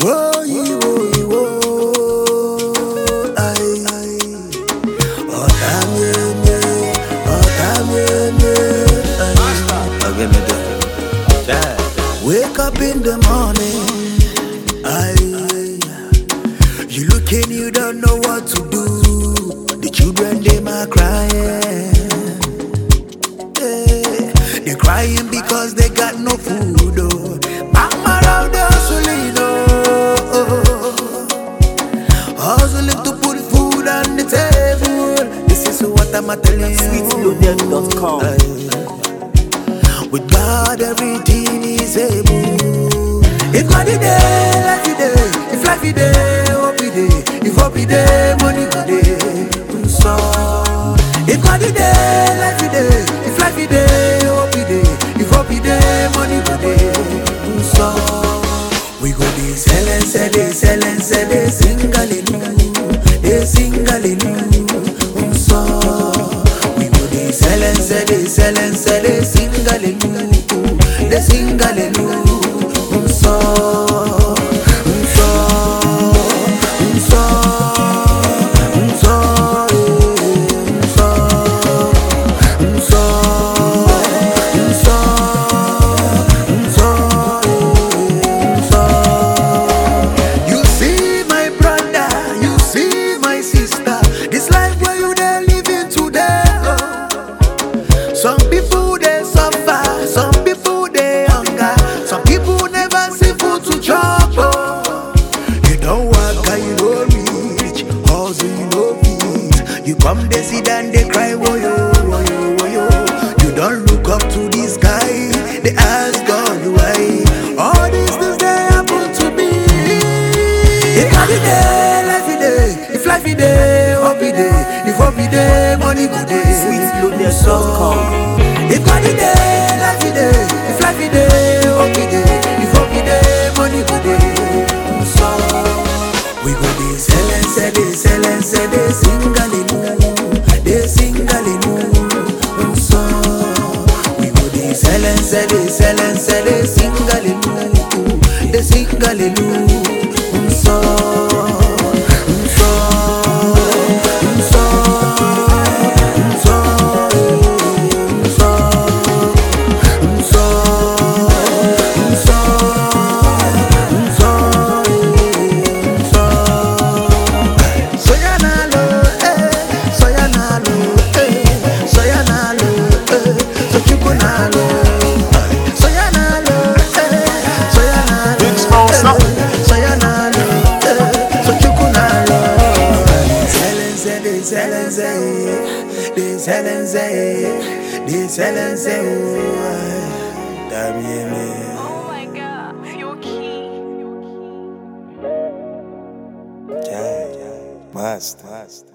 Wake up in the morning, you looking, you don't know what to do. The children, they might crying. They're crying because they got no food. Oh. Mama around the hustling, hustling to put food on the table. This is what I'm telling you. Sweetloaded.com. With God, everything is able. If God is there, life is there. If life is there, hope is there. If hope is there, money is there. So, if God is there, life is there. If life is there, hope is there. If hope is there, money is there. So, we go this they sing hallelujah, they sing hallelujah. So, we go this they sing hallelujah, they sing hallelujah. Some people they suffer, some people they hunger, some people never see food to chop. Oh. You don't work and you don't reach, hustle you don't feed. You come they sit and they cry, woyo, woyo, woyo. You don't look up to this guy, they ask God why. All these things they happen to me. If life is there, life is there. If life is there, hope is there. If hope is there, money go there. Sweetloaded.com. If God is there, life is there. If life is there, hope is there. If hope is there, money go there. So we go they sing hallelujah, they sing hallelujah. So we go they sing hallelujah, they sing hallelujah. So. Oh my God, Fuel Key. Must.